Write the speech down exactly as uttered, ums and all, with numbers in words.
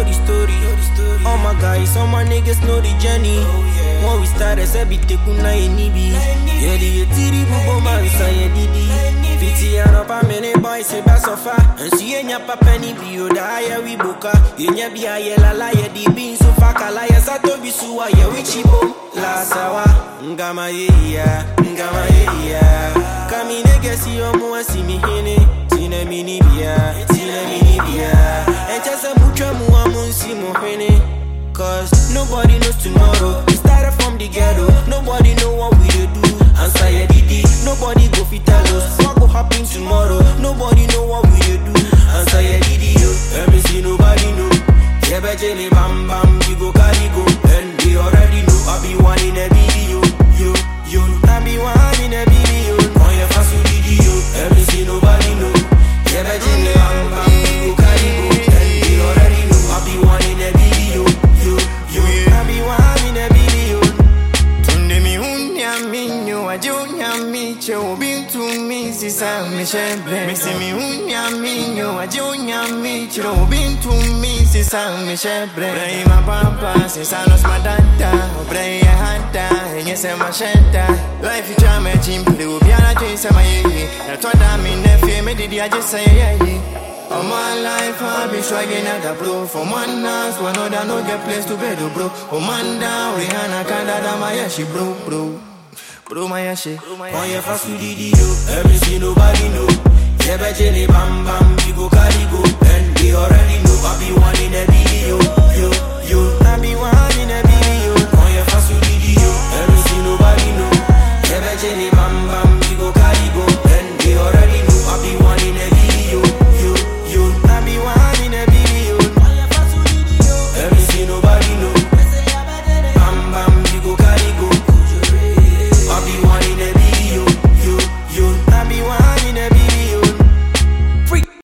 the story. All my guys, all my niggas know the journey. When we started, said be tekuna enibi. Yeah, the tiri bubo man say didi. Fiti and up a many boys say bass of far. And see enya papa ni bio da ya we boka. Enya bi a yela la ya di bin so faka la ya sato bisuwa ya wichibo. La sawa, ngama yeah, ngama yeah. Kami niggas see your mo see me hini. Tina mini bia, tina mini bia. And just a mucha mu amun si mo hini. Cause nobody knows tomorrow. We started from the ghetto. Nobody know what we do. Answer ya didi. Nobody go fit tell us what go happen tomorrow. Nobody know what we do. Answer ya didi yo. Let me see nobody know. Yeah, but jelly bam bam, you go carry go. And they already know I be one in a video. Yo, yo, I be one in a video. On your fast didi yo. Let me see nobody know. Yeah, but jelly bam bam, you go carry go. And they already know I be one in a video. Yo, yo, I be one in a video. Tunde mi unya minyo ajunya micho bintu misi sa mishebre. Misi mi unya minyo ajunya micho bintu misi sa mishebre. Brei ma papa se sanos madanta, brei e hanta, enye se machenta. Life you jam e chimple ubiana jinse maye. Na toda mi nefe me didi aje say ye. All my life I be swagging at the bro. For man dance, one other no get place to bed, bro. Oh man down, Rihanna Canada, my yashi, bro, bro. Bro, my yashi. On your fast didi yo. Let me see nobody know. Yeah, but jelly bam bam, we go carry go. And they already know I be one in a video. Yo, yo, I be one.